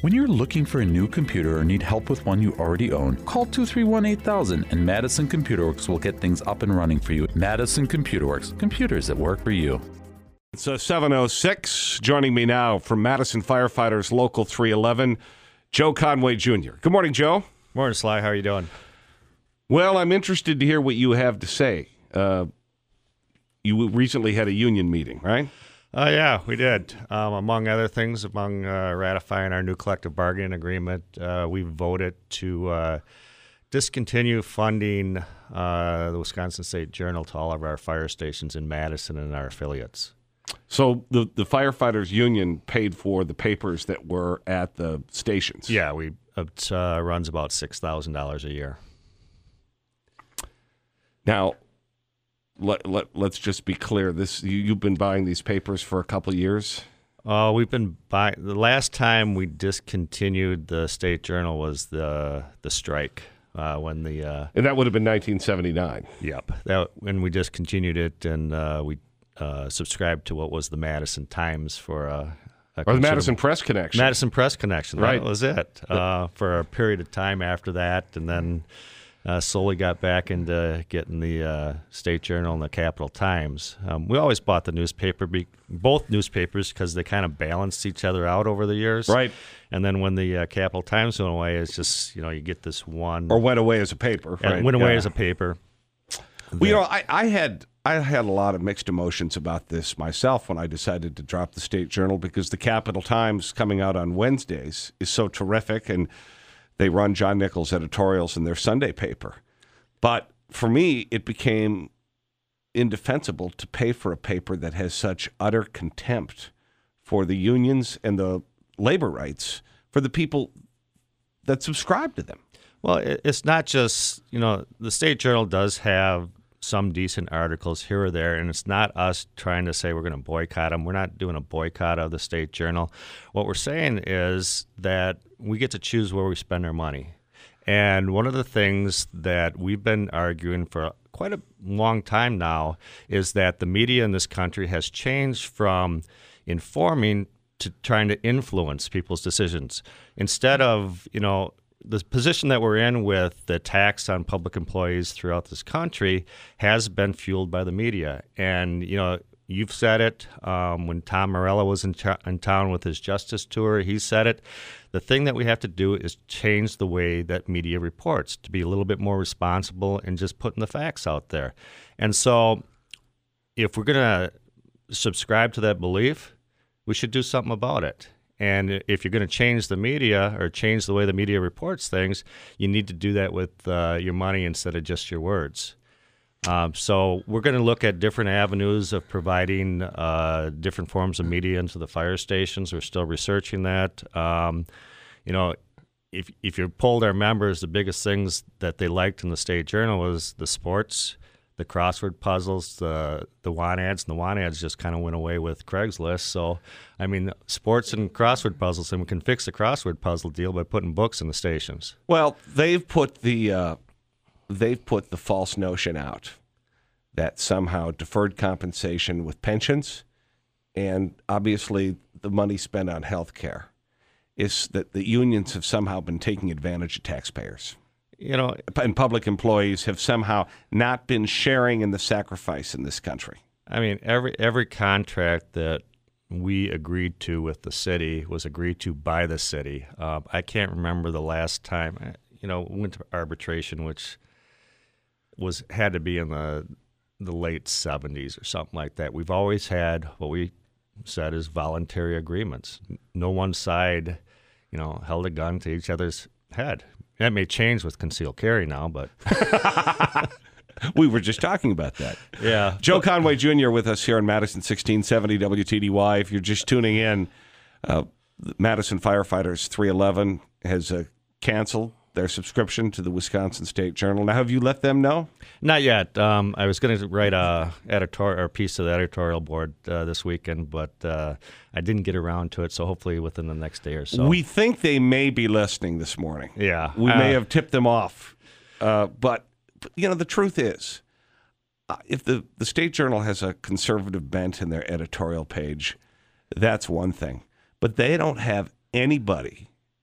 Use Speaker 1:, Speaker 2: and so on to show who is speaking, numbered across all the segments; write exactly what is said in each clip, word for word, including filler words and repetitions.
Speaker 1: When you're looking for a new computer or need help with one you already own, call two three one, eight thousand and Madison Computer Works will get things up and running for you. Madison Computer Works, computers that work for you.
Speaker 2: It's uh, seven oh six. Joining me now from Madison Firefighters Local three eleven, Joe Conway Junior Good morning, Joe.
Speaker 3: Morning, Sly. How are you doing?
Speaker 2: Well, I'm interested to hear what you have to say. Uh, you recently had a union meeting, right?
Speaker 3: Uh, yeah, we did. Um, among other things, among uh, ratifying our new collective bargaining agreement, uh, we voted to uh, discontinue funding uh, the Wisconsin State Journal to all of our fire stations in Madison and our affiliates.
Speaker 2: So the, the firefighters union paid for the papers that were at the stations.
Speaker 3: Yeah, we it uh, runs about six thousand dollars a year.
Speaker 2: Now, let, let, let's just be clear. This you, you've been buying these papers for a couple of years?
Speaker 3: Uh, we've been buying. The last time we discontinued the State Journal was the the strike uh, when the uh,
Speaker 2: and that would have been nineteen seventy-nine.
Speaker 3: Yep, that when we discontinued it, and uh, we uh, subscribed to what was the Madison Times for a, a
Speaker 2: or the Madison Press Connection.
Speaker 3: Madison Press Connection,
Speaker 2: right?
Speaker 3: That was it uh, for a period of time after that, and then. Uh, slowly got back into getting the uh, State Journal and the Capital Times. Um, we always bought the newspaper, be- both newspapers, because they kind of balanced each other out over the years.
Speaker 2: Right.
Speaker 3: And then when the uh, Capital Times went away, it's just, you know, you get this one.
Speaker 2: Or went away as a paper.
Speaker 3: Right. It went away yeah. as a paper.
Speaker 2: Well, you know, I, I had I had a lot of mixed emotions about this myself when I decided to drop the State Journal, because the Capital Times coming out on Wednesdays is so terrific, and they run John Nichols editorials in their Sunday paper. But for me, it became indefensible to pay for a paper that has such utter contempt for the unions and the labor rights for the people that subscribe to them.
Speaker 3: Well, it's not just, you know, the State Journal does have some decent articles here or there, and it's not us trying to say we're going to boycott them. We're not doing a boycott of the State Journal. What we're saying is that we get to choose where we spend our money. And one of the things that we've been arguing for quite a long time now is that the media in this country has changed from informing to trying to influence people's decisions. Instead of, you know, the position that we're in with the tax on public employees throughout this country has been fueled by the media. And, you know, you've said it um, when Tom Morello was in, ch- in town with his Justice Tour. He said it. The thing that we have to do is change the way that media reports to be a little bit more responsible and just putting the facts out there. And so if we're going to subscribe to that belief, we should do something about it. And if you're going to change the media or change the way the media reports things, you need to do that with uh, your money instead of just your words. Um, so we're going to look at different avenues of providing uh, different forms of media into the fire stations. We're still researching that. Um, you know, if if you polled our members, the biggest things that they liked in the State Journal was the sports, the crossword puzzles, the the want ads, and the want ads just kind of went away with Craigslist. So, I mean, sports and crossword puzzles, and we can fix the crossword puzzle deal by putting books in the stations.
Speaker 2: Well, they've put the uh, they've put the false notion out that somehow deferred compensation with pensions and obviously the money spent on health care is that the unions have somehow been taking advantage of taxpayers.
Speaker 3: You know,
Speaker 2: and public employees have somehow not been sharing in the sacrifice in this country.
Speaker 3: I mean, every every contract that we agreed to with the city was agreed to by the city. Uh, I can't remember the last time, you know, we went to arbitration, which was had to be in the the late seventies or something like that. We've always had what we said is voluntary agreements. No one side, you know, held a gun to each other's head. That may change with concealed carry now, but
Speaker 2: we were just talking about that.
Speaker 3: Yeah.
Speaker 2: Joe Conway Junior with us here on Madison sixteen seventy W T D Y. If you're just tuning in, uh, Madison Firefighters three eleven has uh, canceled their subscription to the Wisconsin State Journal. Now, have you let them know?
Speaker 3: Not yet. Um, I was going to write a editor or a piece of the editorial board uh, this weekend, but uh, I didn't get around to it. So hopefully within the next day or so.
Speaker 2: We think they may be listening this morning.
Speaker 3: Yeah,
Speaker 2: we
Speaker 3: uh,
Speaker 2: may have tipped them off, uh, but you know the truth is, uh, if the the State Journal has a conservative bent in their editorial page, that's one thing. But they don't have anybody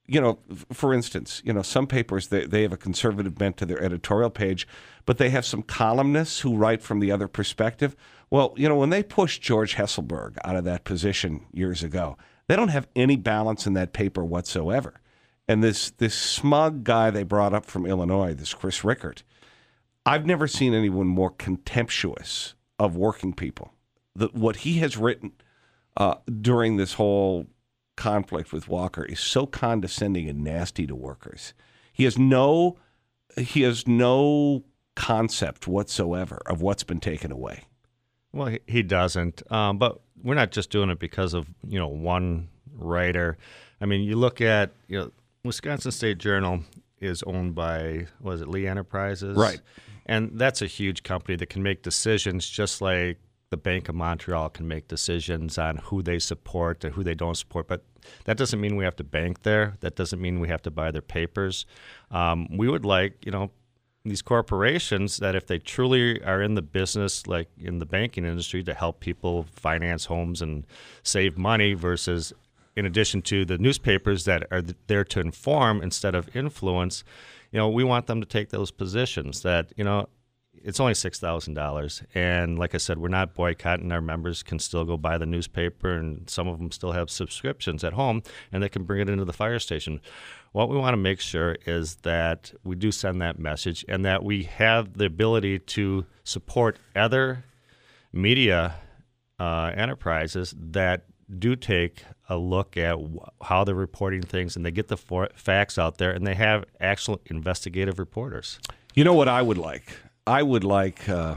Speaker 2: you know, for instance, you know, some papers, they, they have a conservative bent to their editorial page, but they have some columnists who write from the other perspective. Well, you know, when they pushed George Hesselberg out of that position years ago, they don't have any balance in that paper whatsoever. And this this smug guy they brought up from Illinois, this Chris Rickert, I've never seen anyone more contemptuous of working people. The, what he has written uh, during this whole conflict with Walker is so condescending and nasty to workers. He has no he has no concept whatsoever of what's been taken away.
Speaker 3: Well, he, he doesn't. Um, but we're not just doing it because of, you know, one writer. I mean, you look at, you know, Wisconsin State Journal is owned by, what is it, Lee Enterprises?
Speaker 2: Right.
Speaker 3: And that's a huge company that can make decisions just like the Bank of Montreal can make decisions on who they support and who they don't support. But that doesn't mean we have to bank there. That doesn't mean we have to buy their papers. Um, we would like, you know, these corporations that if they truly are in the business, like in the banking industry, to help people finance homes and save money versus in addition to the newspapers that are there to inform instead of influence, you know, we want them to take those positions that, you know, it's only six thousand dollars. And like I said, we're not boycotting. Our members can still go buy the newspaper, and some of them still have subscriptions at home, and they can bring it into the fire station. What we want to make sure is that we do send that message and that we have the ability to support other media uh, enterprises that do take a look at how they're reporting things, and they get the for- facts out there, and they have actual investigative reporters.
Speaker 2: You know what I would like? I would like, uh,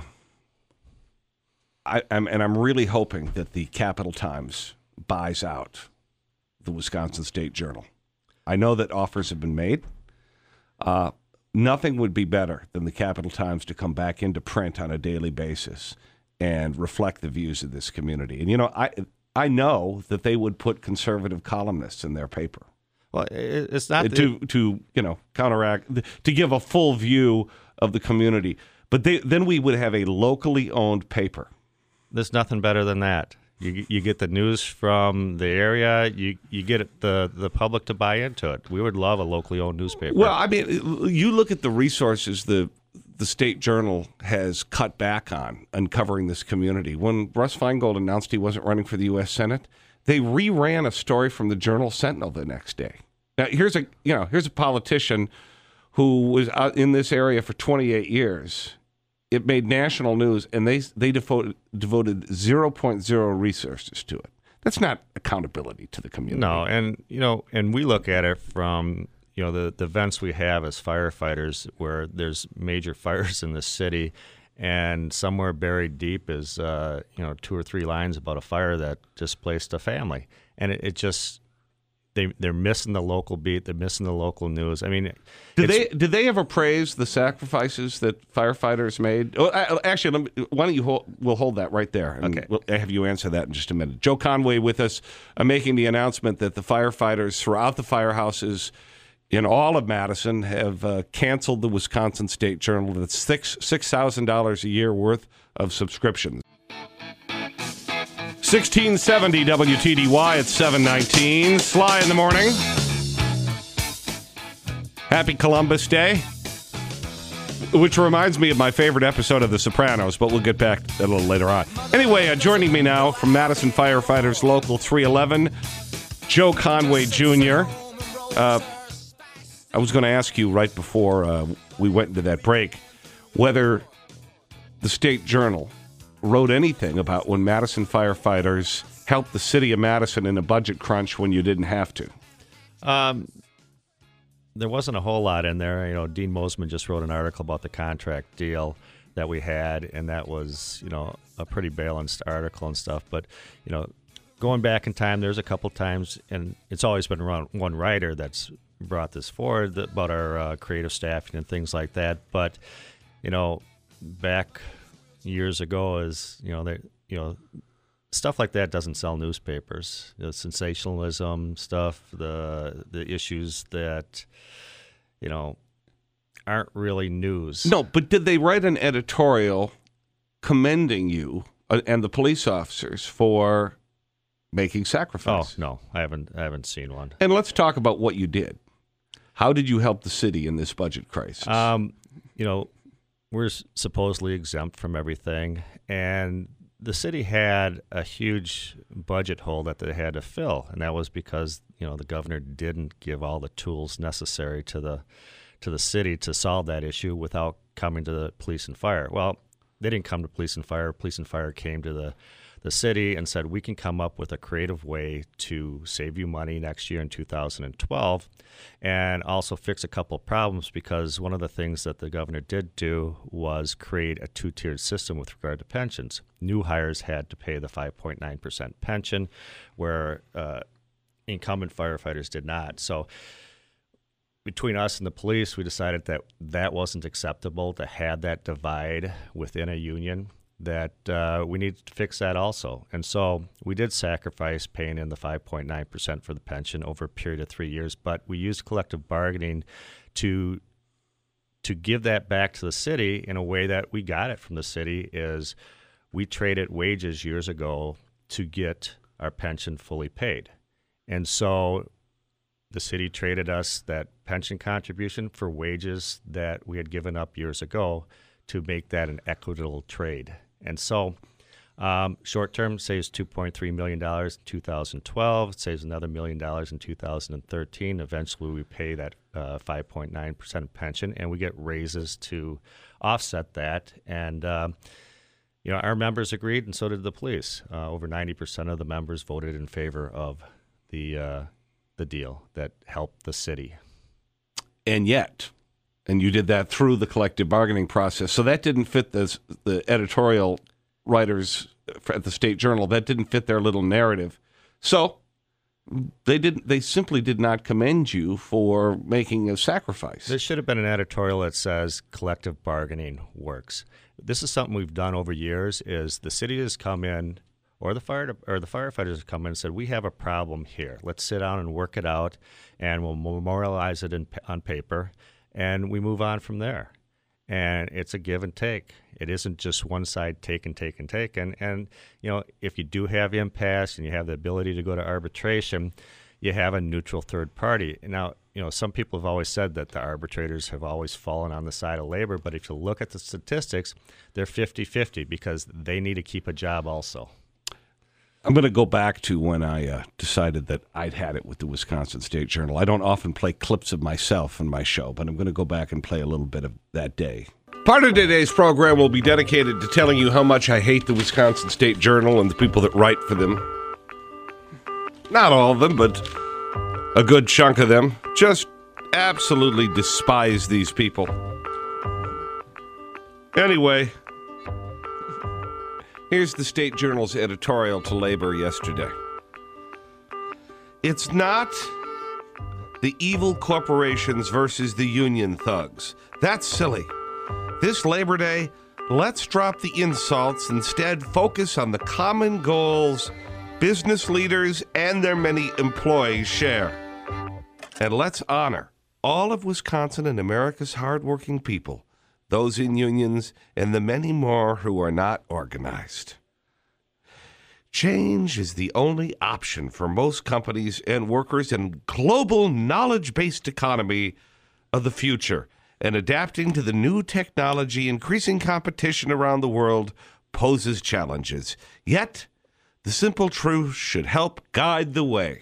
Speaker 2: I, I'm, and I'm really hoping that the Capital Times buys out the Wisconsin State Journal. I know that offers have been made. Uh, nothing would be better than the Capital Times to come back into print on a daily basis and reflect the views of this community. And, you know, I I know that they would put conservative columnists in their paper.
Speaker 3: Well, it's not
Speaker 2: to, to you know, counteract, to give a full view of the community. But they, then we would have a locally owned paper.
Speaker 3: There's nothing better than that. You you get the news from the area. You you get the the public to buy into it. We would love a locally owned newspaper.
Speaker 2: Well, I mean, you look at the resources the the State Journal has cut back on uncovering this community. When Russ Feingold announced he wasn't running for the U S Senate, they reran a story from the Journal Sentinel the next day. Now, here's a you know here's a politician who was out in this area for twenty-eight years. It made national news, and they they devoted devoted zero point zero resources to it. That's not accountability to the community.
Speaker 3: No, and you know, and we look at it from you know the, the events we have as firefighters, where there's major fires in the city, and somewhere buried deep is uh, you know two or three lines about a fire that displaced a family, and it, it just. They, they're missing the local beat. They're missing the local news. I mean,
Speaker 2: did they did they ever praise the sacrifices that firefighters made? Oh, actually, let me, why don't you hold, we'll hold that right there, and
Speaker 3: okay.
Speaker 2: We'll have you answer that in just a minute. Joe Conway with us, uh, making the announcement that the firefighters throughout the firehouses in all of Madison have uh, canceled the Wisconsin State Journal. That's six six thousand dollars a year worth of subscriptions. sixteen seventy W T D Y at seven nineteen. Sly in the morning. Happy Columbus Day. Which reminds me of my favorite episode of The Sopranos, but we'll get back a little later on. Anyway, uh, joining me now from Madison Firefighters Local three eleven, Joe Conway Junior Uh, I was going to ask you right before uh, we went into that break whether the State Journal wrote anything about when Madison firefighters helped the city of Madison in a budget crunch when you didn't have to.
Speaker 3: Um, there wasn't a whole lot in there. You know, Dean Mosman just wrote an article about the contract deal that we had, and that was, you know, a pretty balanced article and stuff. But, you know, going back in time, there's a couple times, and it's always been around one writer that's brought this forward about our uh, creative staffing and things like that. But, you know, back years ago, is you know they you know stuff like that doesn't sell newspapers. The sensationalism stuff, the the issues that you know aren't really news.
Speaker 2: No, but did they write an editorial commending you uh, and the police officers for making sacrifice.
Speaker 3: Oh no, I haven't. I haven't seen one.
Speaker 2: And let's talk about what you did. How did you help the city in this budget crisis?
Speaker 3: Um, you know, we're supposedly exempt from everything, and the city had a huge budget hole that they had to fill, and that was because you know the governor didn't give all the tools necessary to the to the city to solve that issue without coming to the police and fire. Well, they didn't come to police and fire. Police and fire came to the the city and said, we can come up with a creative way to save you money next year in two thousand twelve and also fix a couple of problems, because one of the things that the governor did do was create a two-tiered system with regard to pensions. New hires had to pay the five point nine percent pension, where uh, incumbent firefighters did not. So between us and the police, we decided that that wasn't acceptable to have that divide within a union, that uh, we needed to fix that also. And so we did sacrifice paying in the five point nine percent for the pension over a period of three years, but we used collective bargaining to to give that back to the city in a way that we got it from the city. Is we traded wages years ago to get our pension fully paid. And so the city traded us that pension contribution for wages that we had given up years ago to make that an equitable trade. And so um, short-term saves two point three million dollars in two thousand twelve, it saves another million dollars in two thousand thirteen. Eventually we pay that uh, five point nine percent pension, and we get raises to offset that. And uh, you know, our members agreed, and so did the police. Uh, over ninety percent of the members voted in favor of the uh, the deal that helped the city.
Speaker 2: And yet, and you did that through the collective bargaining process, so that didn't fit the, the editorial writers at the State Journal. That didn't fit their little narrative. So they didn't. They simply did not commend you for making a sacrifice.
Speaker 3: There should have been an editorial that says collective bargaining works. This is something we've done over years. Is the city has come in, or the fire or the firefighters have come in and said, we have a problem here. Let's sit down and work it out, and we'll memorialize it in, on paper, and we move on from there. And it's a give and take. It isn't just one side take and take and take. And, and you know, if you do have impasse and you have the ability to go to arbitration, you have a neutral third party. Now, you know, some people have always said that the arbitrators have always fallen on the side of labor, but if you look at the statistics, they're fifty-fifty because they need to keep a job also.
Speaker 2: I'm going to go back to when I uh, decided that I'd had it with the Wisconsin State Journal. I don't often play clips of myself in my show, but I'm going to go back and play a little bit of that day. Part of today's program will be dedicated to telling you how much I hate the Wisconsin State Journal and the people that write for them. Not all of them, but a good chunk of them. Just absolutely despise these people. Anyway, here's the State Journal's editorial to labor yesterday. It's not the evil corporations versus the union thugs. That's silly. This Labor Day, let's drop the insults, instead focus on the common goals business leaders and their many employees share. And let's honor all of Wisconsin and America's hardworking people, those in unions, and the many more who are not organized. Change is the only option for most companies and workers in global knowledge-based economy of the future, and adapting to the new technology, increasing competition around the world poses challenges. Yet, the simple truth should help guide the way.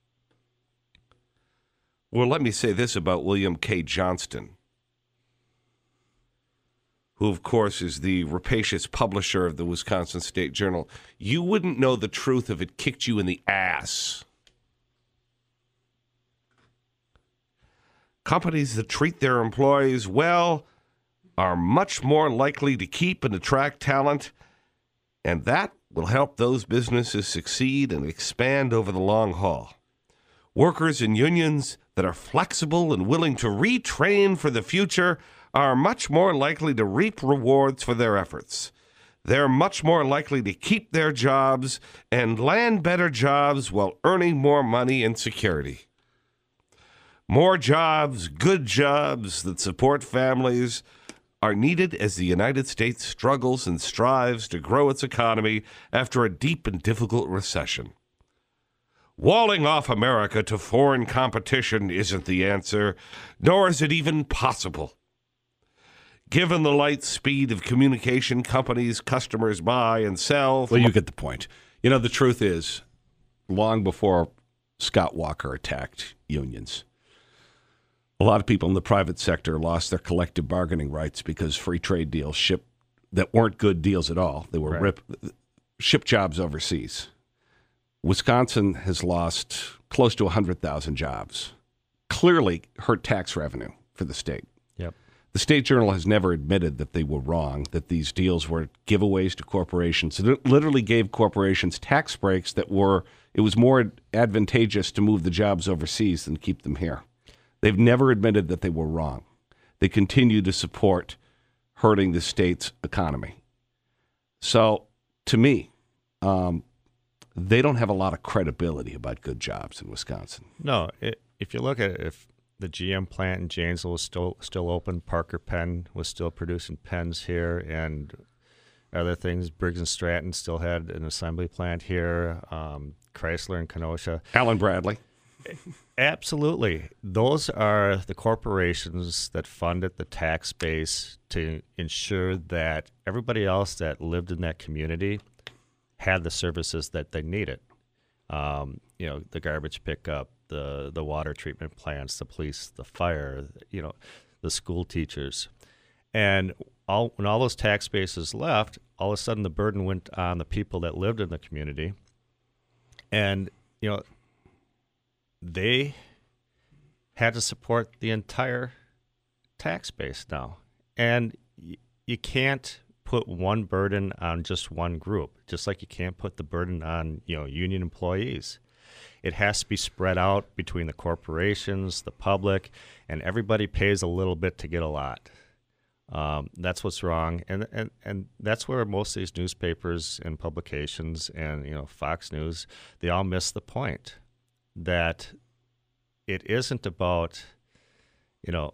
Speaker 2: Well, let me say this about William K. Johnston, who, of course, is the rapacious publisher of the Wisconsin State Journal. You wouldn't know the truth if it kicked you in the ass. Companies that treat their employees well are much more likely to keep and attract talent, and that will help those businesses succeed and expand over the long haul. Workers and unions that are flexible and willing to retrain for the future are much more likely to reap rewards for their efforts. They're much more likely to keep their jobs and land better jobs while earning more money and security. More jobs, good jobs that support families, are needed as the United States struggles and strives to grow its economy after a deep and difficult recession. Walling off America to foreign competition isn't the answer, nor is it even possible. Given the light speed of communication companies customers buy and sell...
Speaker 4: Well, you get the point. You know, the truth is, long before Scott Walker attacked unions, a lot of people in the private sector lost their collective bargaining rights because free trade deals shipped that weren't good deals at all. They were
Speaker 3: Right.
Speaker 4: rip, ship jobs overseas. Wisconsin has lost close to one hundred thousand jobs. Clearly hurt tax revenue for the state.
Speaker 3: Yep.
Speaker 4: The State Journal has never admitted that they were wrong, that these deals were giveaways to corporations. It literally gave corporations tax breaks that were, it was more advantageous to move the jobs overseas than keep them here. They've never admitted that they were wrong. They continue to support hurting the state's economy. So, to me, um, they don't have a lot of credibility about good jobs in Wisconsin.
Speaker 3: No, it, if you look at it, if the G M plant in Janesville was still still open, Parker Pen was still producing pens here, and other things, Briggs and Stratton still had an assembly plant here, um, Chrysler and Kenosha.
Speaker 4: Alan Bradley.
Speaker 3: Absolutely. Those are the corporations that funded the tax base to ensure that everybody else that lived in that community had the services that they needed. Um, you know, the garbage pickup, the the water treatment plants, the police, the fire, you know, the school teachers. And all when all those tax bases left, all of a sudden the burden went on the people that lived in the community. And, you know, they had to support the entire tax base now. And y- you can't put one burden on just one group, just like you can't put the burden on, you know, union employees. It has to be spread out between the corporations, the public, and everybody pays a little bit to get a lot. Um, that's what's wrong, and, and and that's where most of these newspapers and publications and, you know, Fox News, they all miss the point that it isn't about, you know,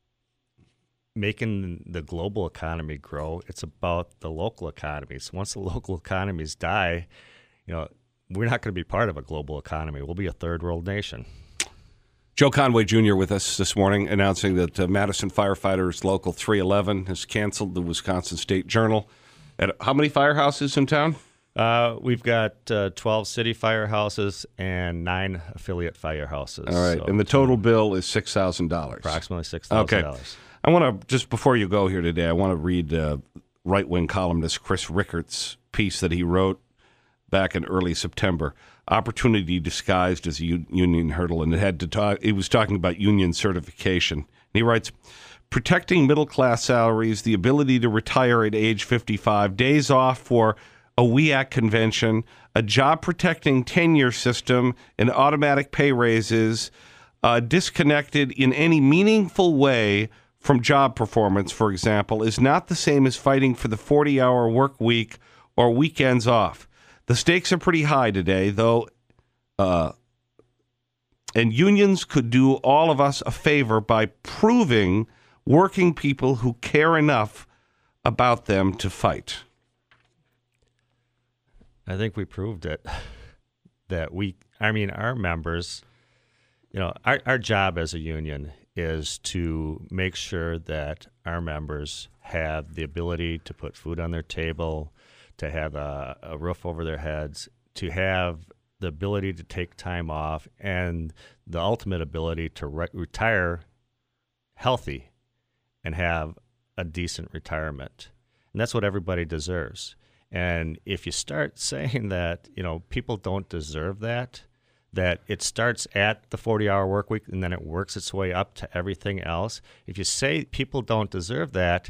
Speaker 3: making the global economy grow. It's about the local economies. Once the local economies die, you know, we're not going to be part of a global economy. We'll be a third world nation.
Speaker 4: Joe Conway Junior with us this morning, announcing that uh, Madison Firefighters Local three eleven has canceled the Wisconsin State Journal. At how many firehouses in town?
Speaker 3: Uh, we've got uh, twelve city firehouses and nine affiliate firehouses.
Speaker 4: All right,
Speaker 3: so
Speaker 4: and the total bill is six thousand dollars.
Speaker 3: approximately six thousand dollars.
Speaker 4: Okay. I want to, just before you go here today, I want to read uh, right-wing columnist Chris Rickart's piece that he wrote back in early September. Opportunity disguised as a u- union hurdle, and it had to talk. He was talking about union certification. And he writes, protecting middle-class salaries, the ability to retire at age fifty-five, days off for a W E A C convention, a job-protecting tenure system, and automatic pay raises, uh, disconnected in any meaningful way from job performance, for example, is not the same as fighting for the forty-hour work week or weekends off. The stakes are pretty high today, though, uh, and unions could do all of us a favor by proving working people who care enough about them to fight.
Speaker 3: I think we proved it. That we, I mean, our members, you know, our, our job as a union is to make sure that our members have the ability to put food on their table, to have a, a roof over their heads, to have the ability to take time off, and the ultimate ability to re- retire healthy and have a decent retirement. And that's what everybody deserves. And if you start saying that, you know, people don't deserve that, that it starts at the forty-hour work week and then it works its way up to everything else, if you say people don't deserve that,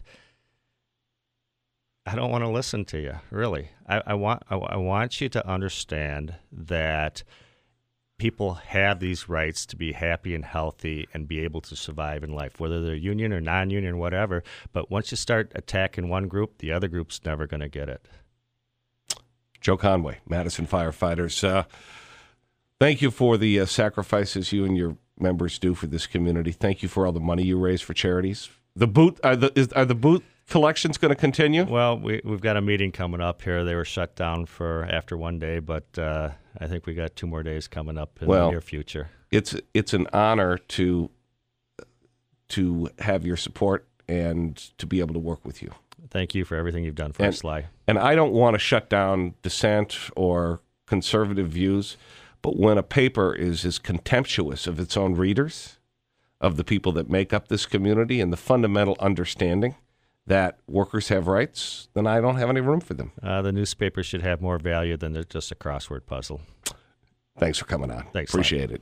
Speaker 3: I don't want to listen to you, really. I, I want I, I want you to understand that people have these rights to be happy and healthy and be able to survive in life, whether they're union or non-union or whatever. But once you start attacking one group, the other group's never going to get it.
Speaker 4: Joe Conway, Madison Firefighters. Uh, thank you for the uh, sacrifices you and your members do for this community. Thank you for all the money you raise for charities. The boot are the is, are the boot
Speaker 2: collection's going to continue?
Speaker 3: Well, we, we've got a meeting coming up here. They were shut down for after one day, but uh, I think we got two more days coming up in
Speaker 2: well,
Speaker 3: the near future.
Speaker 2: It's it's an honor to to have your support and to be able to work with you.
Speaker 3: Thank you for everything you've done for
Speaker 2: and,
Speaker 3: us, Sly.
Speaker 2: And I don't want to shut down dissent or conservative views, but when a paper is as contemptuous of its own readers, of the people that make up this community, and the fundamental understanding that workers have rights, then I don't have any room for them.
Speaker 3: Uh, the newspaper should have more value than just a crossword puzzle.
Speaker 2: Thanks for coming on.
Speaker 3: Thanks,
Speaker 2: Appreciate
Speaker 3: Sly.
Speaker 2: it.